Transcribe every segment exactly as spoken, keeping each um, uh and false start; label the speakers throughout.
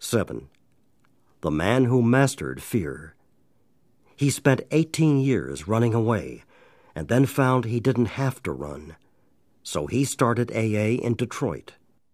Speaker 1: Seven. The man who mastered fear. He spent eighteen years running away, and then found he didn't have to run. So he started A A in Detroit.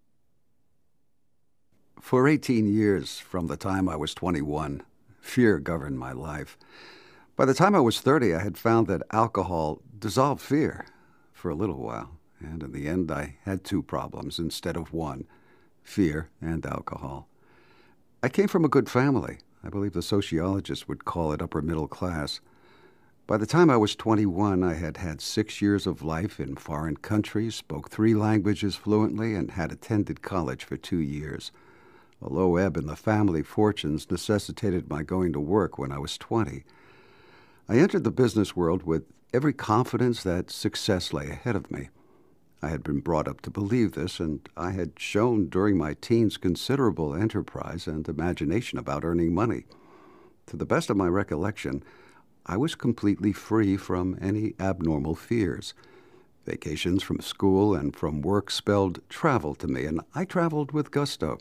Speaker 2: For eighteen years, from the time I was twenty-one, fear governed my life. By the time I was thirty, I had found that alcohol dissolved fear for a little while, and in the end I had two problems instead of one, fear and alcohol. I came from a good family. I believe the sociologists would call it upper middle class. By the time I was twenty-one, I had had six years of life in foreign countries, spoke three languages fluently, and had attended college for two years. A low ebb in the family fortunes necessitated my going to work when I was twenty. I entered the business world with every confidence that success lay ahead of me. I had been brought up to believe this, and I had shown during my teens considerable enterprise and imagination about earning money. To the best of my recollection, I was completely free from any abnormal fears. Vacations from school and from work spelled travel to me, and I traveled with gusto.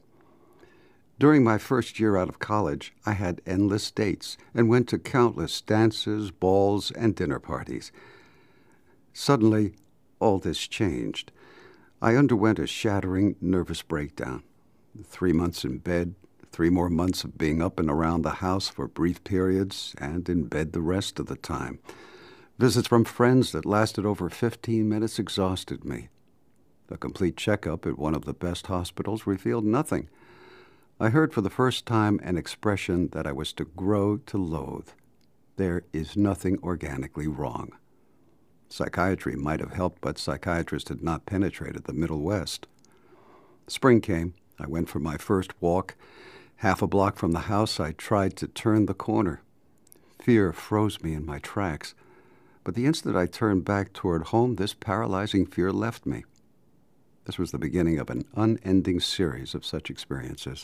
Speaker 2: During my first year out of college, I had endless dates and went to countless dances, balls, and dinner parties. Suddenly, all this changed. I underwent a shattering nervous breakdown. Three months in bed, three more months of being up and around the house for brief periods, and in bed the rest of the time. Visits from friends that lasted over fifteen minutes exhausted me. A complete checkup at one of the best hospitals revealed nothing. I heard for the first time an expression that I was to grow to loathe. There is nothing organically wrong. Psychiatry might have helped, but psychiatrists had not penetrated the Middle West. Spring came. I went for my first walk. Half a block from the house, I tried to turn the corner. Fear froze me in my tracks. But the instant I turned back toward home, this paralyzing fear left me. This was the beginning of an unending series of such experiences.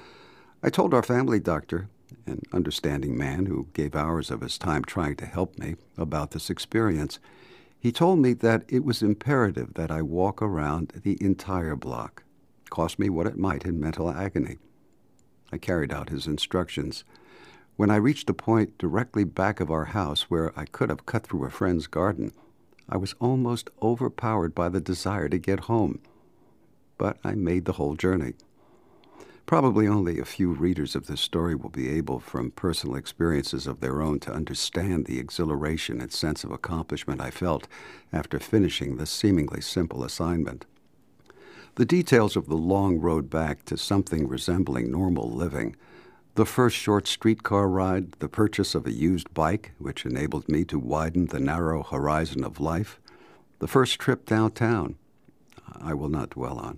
Speaker 2: I told our family doctor, an understanding man who gave hours of his time trying to help me, about this experience. He told me that it was imperative that I walk around the entire block, cost me what it might in mental agony. I carried out his instructions. When I reached a point directly back of our house where I could have cut through a friend's garden, I was almost overpowered by the desire to get home. But I made the whole journey. Probably only a few readers of this story will be able, from personal experiences of their own, to understand the exhilaration and sense of accomplishment I felt after finishing this seemingly simple assignment. The details of the long road back to something resembling normal living, the first short streetcar ride, the purchase of a used bike, which enabled me to widen the narrow horizon of life, the first trip downtown, I will not dwell on.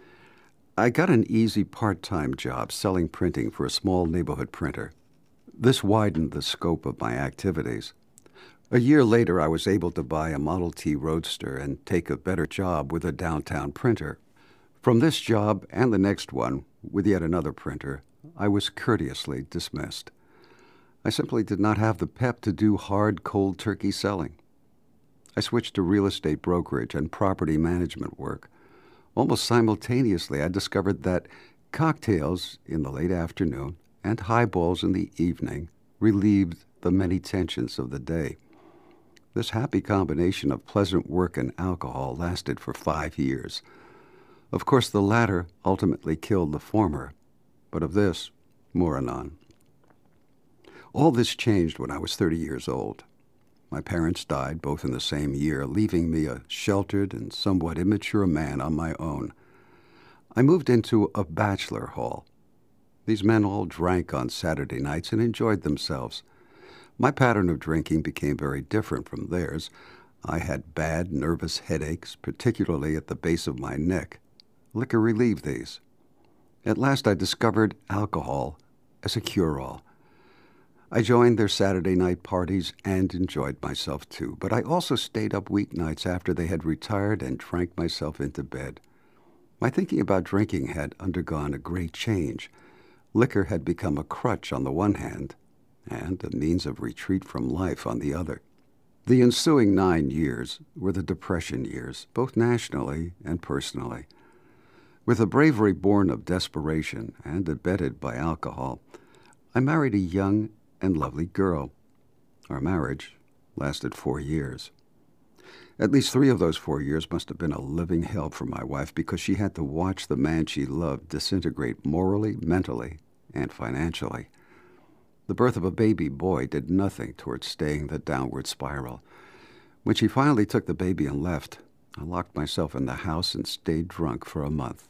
Speaker 2: I got an easy part-time job selling printing for a small neighborhood printer. This widened the scope of my activities. A year later, I was able to buy a Model T Roadster and take a better job with a downtown printer. From this job and the next one, with yet another printer, I was courteously dismissed. I simply did not have the pep to do hard, cold turkey selling. I switched to real estate brokerage and property management work. Almost simultaneously, I discovered that cocktails in the late afternoon and highballs in the evening relieved the many tensions of the day. This happy combination of pleasant work and alcohol lasted for five years. Of course, the latter ultimately killed the former, but of this, more anon. All this changed when I was thirty years old. My parents died both in the same year, leaving me a sheltered and somewhat immature man on my own. I moved into a bachelor hall. These men all drank on Saturday nights and enjoyed themselves. My pattern of drinking became very different from theirs. I had bad, nervous headaches, particularly at the base of my neck. Liquor relieved these. At last I discovered alcohol as a cure-all. I joined their Saturday night parties and enjoyed myself too, but I also stayed up weeknights after they had retired and drank myself into bed. My thinking about drinking had undergone a great change. Liquor had become a crutch on the one hand, and a means of retreat from life on the other. The ensuing nine years were the Depression years, both nationally and personally. With a bravery born of desperation and abetted by alcohol, I married a young and lovely girl. Our marriage lasted four years. At least three of those four years must have been a living hell for my wife because she had to watch the man she loved disintegrate morally, mentally, and financially. The birth of a baby boy did nothing towards staying the downward spiral. When she finally took the baby and left, I locked myself in the house and stayed drunk for a month.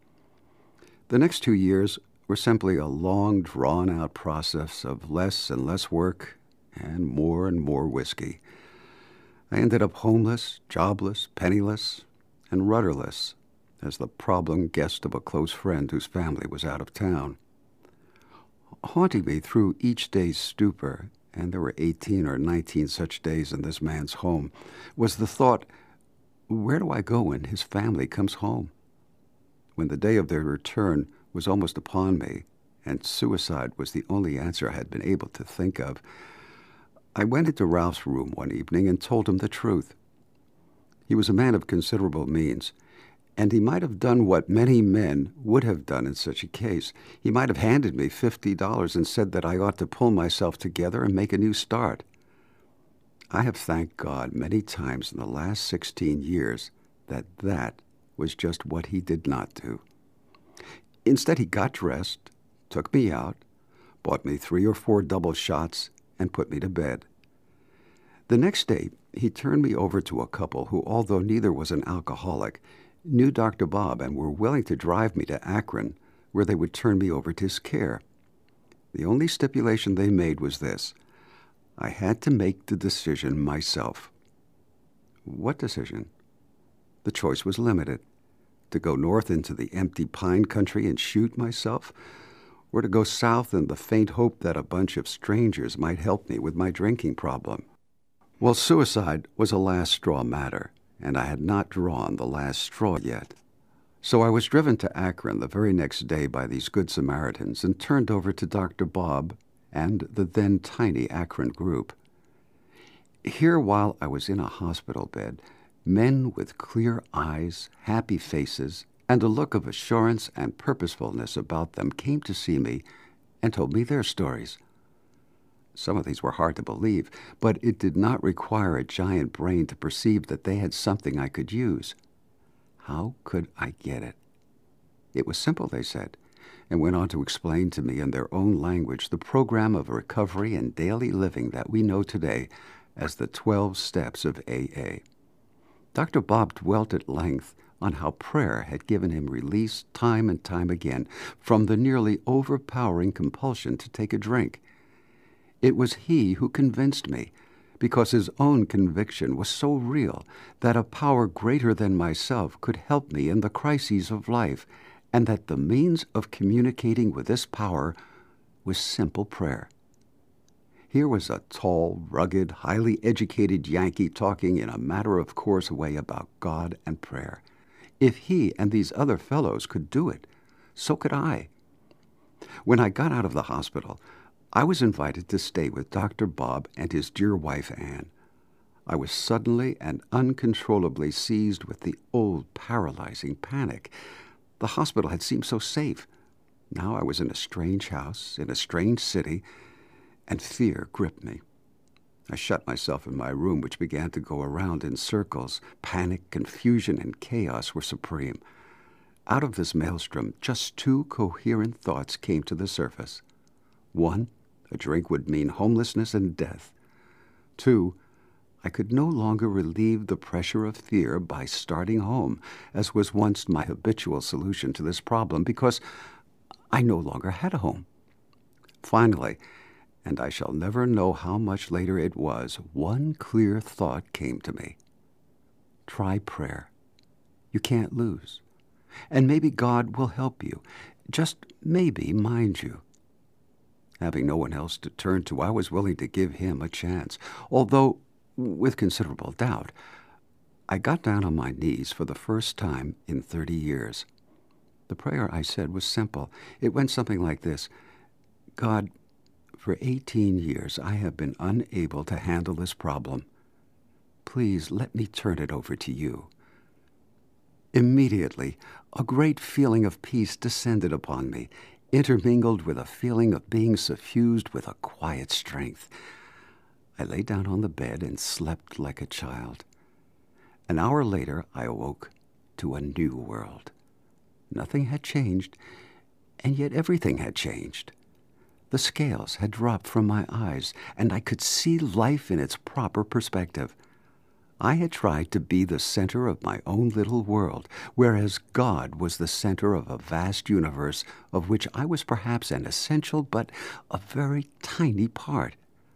Speaker 2: The next two years were simply a long, drawn-out process of less and less work and more and more whiskey. I ended up homeless, jobless, penniless, and rudderless as the problem guest of a close friend whose family was out of town. Haunting me through each day's stupor, and there were eighteen or nineteen such days in this man's home, was the thought, where do I go when his family comes home? When the day of their return was almost upon me, and suicide was the only answer I had been able to think of, I went into Ralph's room one evening and told him the truth. He was a man of considerable means, and he might have done what many men would have done in such a case. He might have handed me fifty dollars and said that I ought to pull myself together and make a new start. I have thanked God many times in the last sixteen years that that was just what he did not do. Instead, he got dressed, took me out, bought me three or four double shots, and put me to bed. The next day, he turned me over to a couple who, although neither was an alcoholic, knew Doctor Bob and were willing to drive me to Akron, where they would turn me over to his care. The only stipulation they made was this: I had to make the decision myself. What decision? The choice was limited. To go north into the empty pine country and shoot myself, or to go south in the faint hope that a bunch of strangers might help me with my drinking problem. Well, suicide was a last straw matter, and I had not drawn the last straw yet. So I was driven to Akron the very next day by these good Samaritans and turned over to Doctor Bob and the then tiny Akron group. Here, while I was in a hospital bed, men with clear eyes, happy faces, and a look of assurance and purposefulness about them came to see me and told me their stories. Some of these were hard to believe, but it did not require a giant brain to perceive that they had something I could use. How could I get it? It was simple, they said, and went on to explain to me in their own language the program of recovery and daily living that we know today as the twelve steps of A A. Doctor Bob dwelt at length on how prayer had given him release time and time again from the nearly overpowering compulsion to take a drink. It was he who convinced me, because his own conviction was so real that a power greater than myself could help me in the crises of life, and that the means of communicating with this power was simple prayer. Here was a tall, rugged, highly educated Yankee talking in a matter-of-course way about God and prayer. If he and these other fellows could do it, so could I. When I got out of the hospital, I was invited to stay with Doctor Bob and his dear wife, Anne. I was suddenly and uncontrollably seized with the old paralyzing panic. The hospital had seemed so safe. Now I was in a strange house, in a strange city, and fear gripped me. I shut myself in my room, which began to go around in circles. Panic, confusion, and chaos were supreme. Out of this maelstrom, just two coherent thoughts came to the surface. One, a drink would mean homelessness and death. Two, I could no longer relieve the pressure of fear by starting home, as was once my habitual solution to this problem, because I no longer had a home. Finally, and I shall never know how much later it was, one clear thought came to me. Try prayer. You can't lose. And maybe God will help you. Just maybe, mind you. Having no one else to turn to, I was willing to give him a chance, although with considerable doubt. I got down on my knees for the first time in thirty years. The prayer I said was simple. It went something like this: God, for eighteen years I have been unable to handle this problem. Please let me turn it over to you. Immediately, a great feeling of peace descended upon me, intermingled with a feeling of being suffused with a quiet strength. I lay down on the bed and slept like a child. An hour later, I awoke to a new world. Nothing had changed, and yet everything had changed. The scales had dropped from my eyes, and I could see life in its proper perspective. I had tried to be the center of my own little world, whereas God was the center of a vast universe of which I was perhaps an essential but a very tiny part.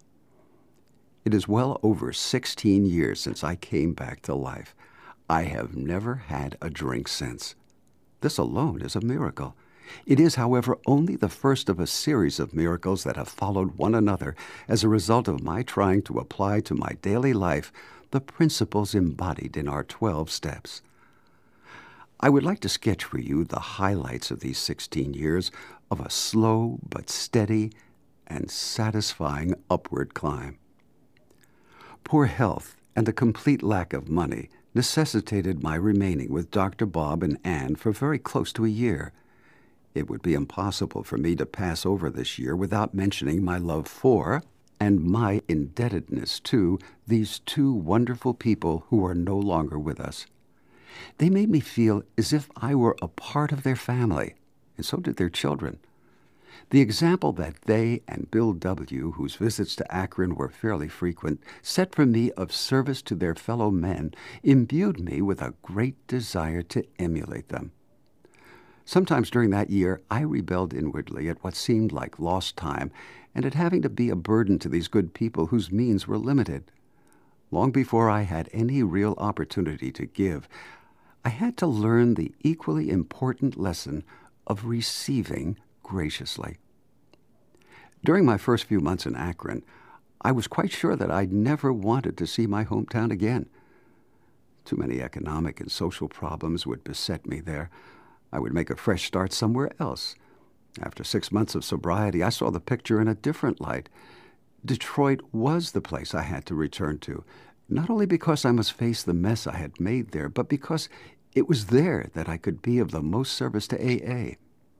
Speaker 2: It is well over sixteen years since I came back to life. I have never had a drink since. This alone is a miracle. It is, however, only the first of a series of miracles that have followed one another as a result of my trying to apply to my daily life the principles embodied in our twelve steps. I would like to sketch for you the highlights of these sixteen years of a slow but steady and satisfying upward climb. Poor health and a complete lack of money necessitated my remaining with Doctor Bob and Anne for very close to a year. It would be impossible for me to pass over this year without mentioning my love for and my indebtedness to these two wonderful people who are no longer with us. They made me feel as if I were a part of their family, and so did their children. The example that they and Bill W., whose visits to Akron were fairly frequent, set for me of service to their fellow men, imbued me with a great desire to emulate them. Sometimes during that year, I rebelled inwardly at what seemed like lost time and at having to be a burden to these good people whose means were limited. Long before I had any real opportunity to give, I had to learn the equally important lesson of receiving graciously. During my first few months in Akron, I was quite sure that I'd never wanted to see my hometown again. Too many economic and social problems would beset me there. I would make a fresh start somewhere else. After six months of sobriety, I saw the picture in a different light. Detroit was the place I had to return to, not only because I must face the mess I had made there, but because it was there that I could be of the most service to A A.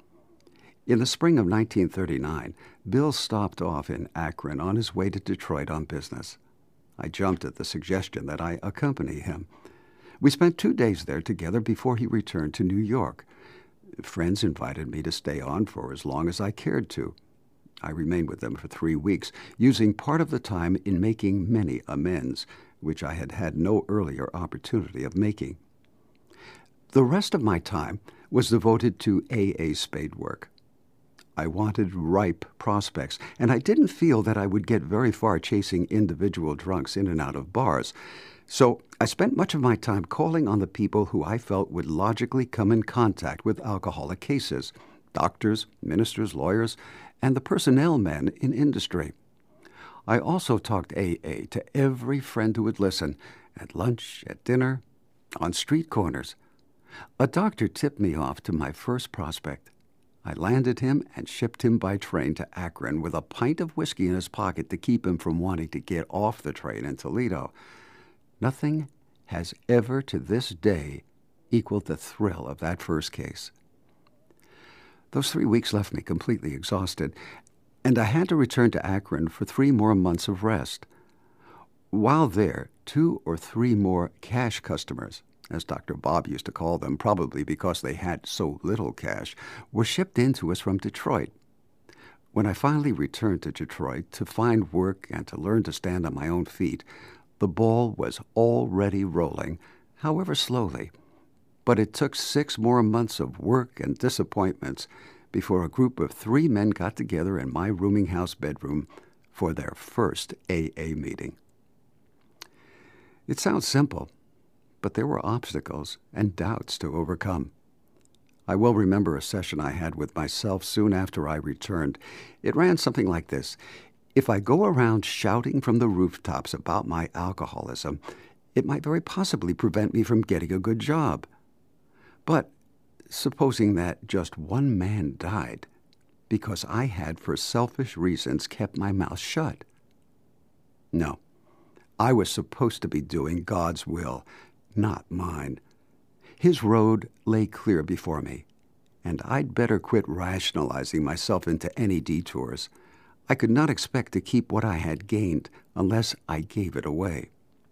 Speaker 2: In the spring of nineteen thirty-nine, Bill stopped off in Akron on his way to Detroit on business. I jumped at the suggestion that I accompany him. We spent two days there together before he returned to New York. Friends invited me to stay on for as long as I cared to. I remained with them for three weeks, using part of the time in making many amends, which I had had no earlier opportunity of making. The rest of my time was devoted to A A spade work. I wanted ripe prospects, and I didn't feel that I would get very far chasing individual drunks in and out of bars. So I spent much of my time calling on the people who I felt would logically come in contact with alcoholic cases, doctors, ministers, lawyers, and the personnel men in industry. I also talked A A to every friend who would listen, at lunch, at dinner, on street corners. A doctor tipped me off to my first prospect. I landed him and shipped him by train to Akron with a pint of whiskey in his pocket to keep him from wanting to get off the train in Toledo. Nothing has ever to this day equaled the thrill of that first case. Those three weeks left me completely exhausted, and I had to return to Akron for three more months of rest. While there, two or three more cash customers, as Doctor Bob used to call them, probably because they had so little cash, were shipped in to us from Detroit. When I finally returned to Detroit to find work and to learn to stand on my own feet, the ball was already rolling, however slowly. But it took six more months of work and disappointments before a group of three men got together in my rooming house bedroom for their first A A meeting. It sounds simple, but there were obstacles and doubts to overcome. I well remember a session I had with myself soon after I returned. It ran something like this. If I go around shouting from the rooftops about my alcoholism, it might very possibly prevent me from getting a good job. But supposing that just one man died because I had, for selfish reasons, kept my mouth shut. No, I was supposed to be doing God's will, not mine. His road lay clear before me, and I'd better quit rationalizing myself into any detours. I could not expect to keep what I had gained unless I gave it away.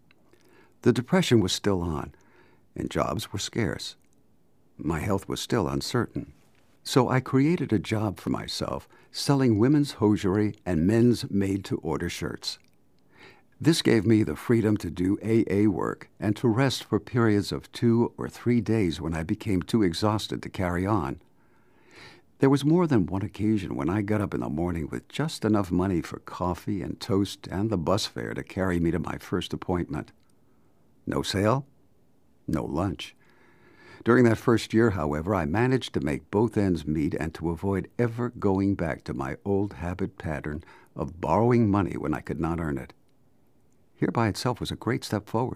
Speaker 2: The depression was still on, and jobs were scarce. My health was still uncertain. So I created a job for myself selling women's hosiery and men's made-to-order shirts. This gave me the freedom to do A A work and to rest for periods of two or three days when I became too exhausted to carry on. There was more than one occasion when I got up in the morning with just enough money for coffee and toast and the bus fare to carry me to my first appointment. No sale, no lunch. During that first year, however, I managed to make both ends meet and to avoid ever going back to my old habit pattern of borrowing money when I could not earn it. Here by itself was a great step forward.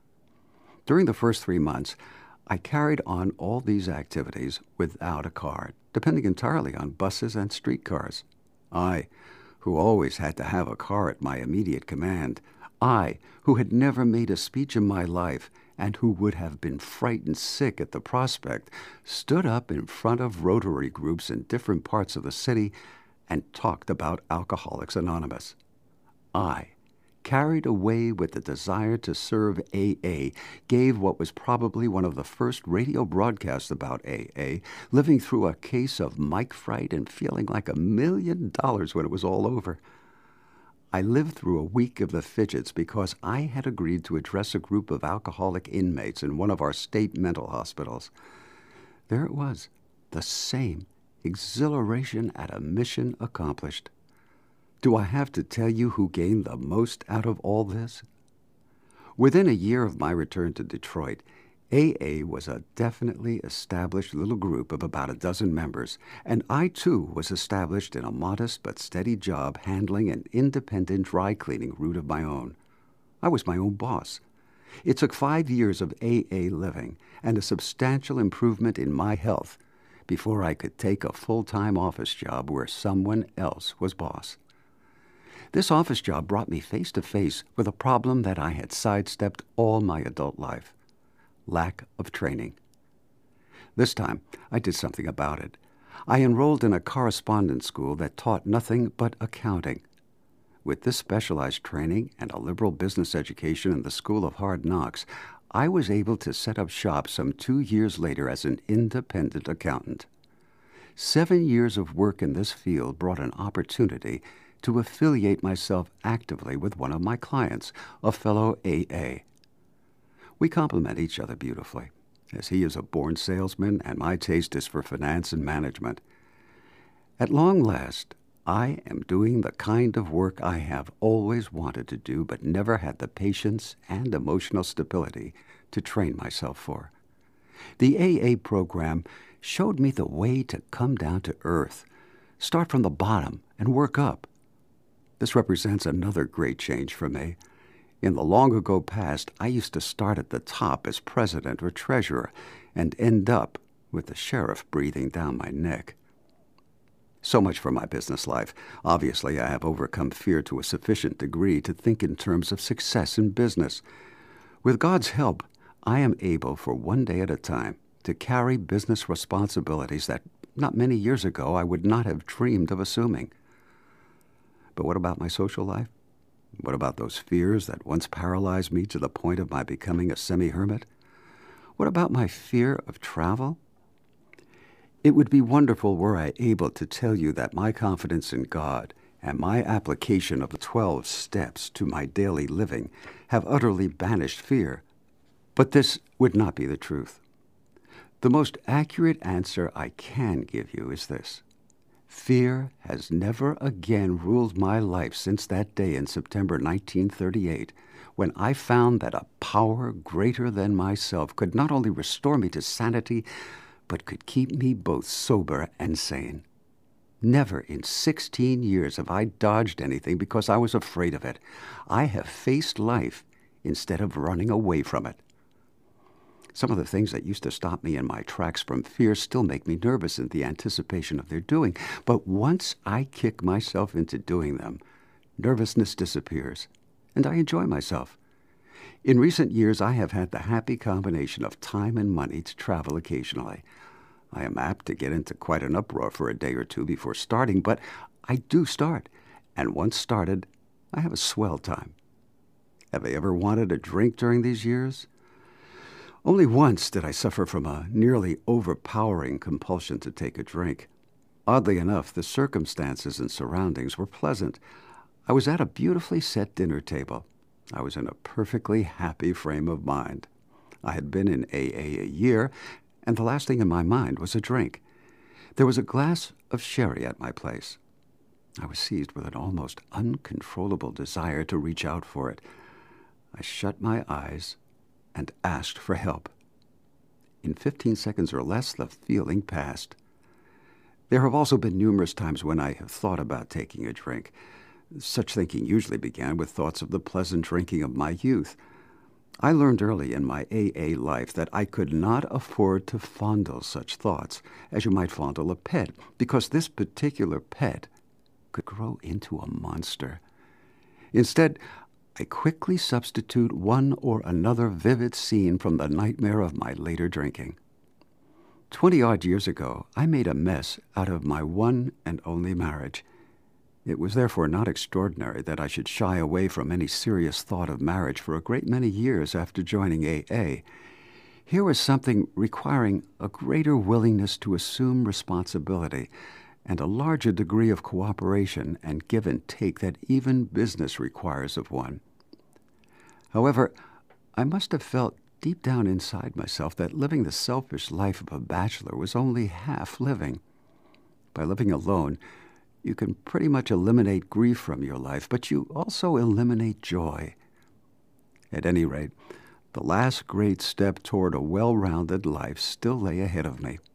Speaker 2: During the first three months, I carried on all these activities without a card, depending entirely on buses and streetcars. I, who always had to have a car at my immediate command, I, who had never made a speech in my life and who would have been frightened sick at the prospect, stood up in front of Rotary groups in different parts of the city and talked about Alcoholics Anonymous. I, carried away with the desire to serve A A, gave what was probably one of the first radio broadcasts about A A, living through a case of mic fright and feeling like a million dollars when it was all over. I lived through a week of the fidgets because I had agreed to address a group of alcoholic inmates in one of our state mental hospitals. There it was, the same exhilaration at a mission accomplished. Do I have to tell you who gained the most out of all this? Within a year of my return to Detroit, A A was a definitely established little group of about a dozen members, and I too was established in a modest but steady job handling an independent dry cleaning route of my own. I was my own boss. It took five years of A A living and a substantial improvement in my health before I could take a full-time office job where someone else was boss. This office job brought me face to face with a problem that I had sidestepped all my adult life: lack of training. This time, I did something about it. I enrolled in a correspondence school that taught nothing but accounting. With this specialized training and a liberal business education in the School of Hard Knocks, I was able to set up shop some two years later as an independent accountant. Seven years of work in this field brought an opportunity to affiliate myself actively with one of my clients, a fellow A A. We complement each other beautifully, as he is a born salesman and my taste is for finance and management. At long last, I am doing the kind of work I have always wanted to do but never had the patience and emotional stability to train myself for. The A A program showed me the way to come down to earth, start from the bottom and work up. This represents another great change for me. In the long-ago past, I used to start at the top as president or treasurer and end up with the sheriff breathing down my neck. So much for my business life. Obviously, I have overcome fear to a sufficient degree to think in terms of success in business. With God's help, I am able, for one day at a time, to carry business responsibilities that not many years ago I would not have dreamed of assuming. But what about my social life? What about those fears that once paralyzed me to the point of my becoming a semi-hermit? What about my fear of travel? It would be wonderful were I able to tell you that my confidence in God and my application of the twelve steps to my daily living have utterly banished fear. But this would not be the truth. The most accurate answer I can give you is this: fear has never again ruled my life since that day in September nineteen thirty-eight, when I found that a power greater than myself could not only restore me to sanity, but could keep me both sober and sane. Never in sixteen years have I dodged anything because I was afraid of it. I have faced life instead of running away from it. Some of the things that used to stop me in my tracks from fear still make me nervous in the anticipation of their doing. But once I kick myself into doing them, nervousness disappears, and I enjoy myself. In recent years, I have had the happy combination of time and money to travel occasionally. I am apt to get into quite an uproar for a day or two before starting, but I do start, and once started, I have a swell time. Have I ever wanted a drink during these years? Only once did I suffer from a nearly overpowering compulsion to take a drink. Oddly enough, the circumstances and surroundings were pleasant. I was at a beautifully set dinner table. I was in a perfectly happy frame of mind. I had been in A A a year, and the last thing in my mind was a drink. There was a glass of sherry at my place. I was seized with an almost uncontrollable desire to reach out for it. I shut my eyes and asked for help. In fifteen seconds or less, the feeling passed. There have also been numerous times when I have thought about taking a drink. Such thinking usually began with thoughts of the pleasant drinking of my youth. I learned early in my A A life that I could not afford to fondle such thoughts, as you might fondle a pet, because this particular pet could grow into a monster. Instead, I quickly substitute one or another vivid scene from the nightmare of my later drinking. Twenty-odd years ago, I made a mess out of my one and only marriage. It was therefore not extraordinary that I should shy away from any serious thought of marriage for a great many years after joining A A. Here was something requiring a greater willingness to assume responsibility and a larger degree of cooperation and give and take that even business requires of one. However, I must have felt deep down inside myself that living the selfish life of a bachelor was only half living. By living alone, you can pretty much eliminate grief from your life, but you also eliminate joy. At any rate, the last great step toward a well-rounded life still lay ahead of me.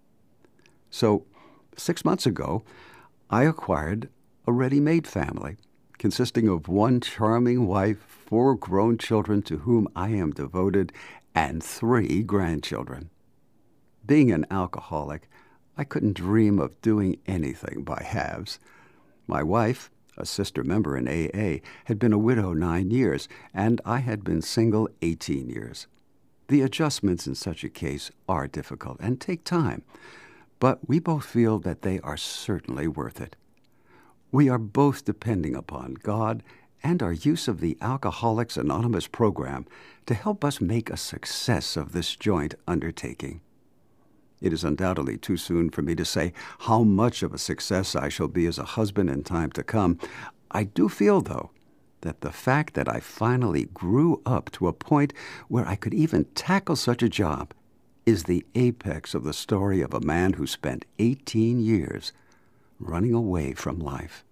Speaker 2: So, six months ago, I acquired a ready-made family, consisting of one charming wife, four grown children to whom I am devoted, and three grandchildren. Being an alcoholic, I couldn't dream of doing anything by halves. My wife, a sister member in A A, had been a widow nine years, and I had been single eighteen years. The adjustments in such a case are difficult and take time, but we both feel that they are certainly worth it. We are both depending upon God and our use of the Alcoholics Anonymous program to help us make a success of this joint undertaking. It is undoubtedly too soon for me to say how much of a success I shall be as a husband in time to come. I do feel, though, that the fact that I finally grew up to a point where I could even tackle such a job is the apex of the story of a man who spent eighteen years running away from life.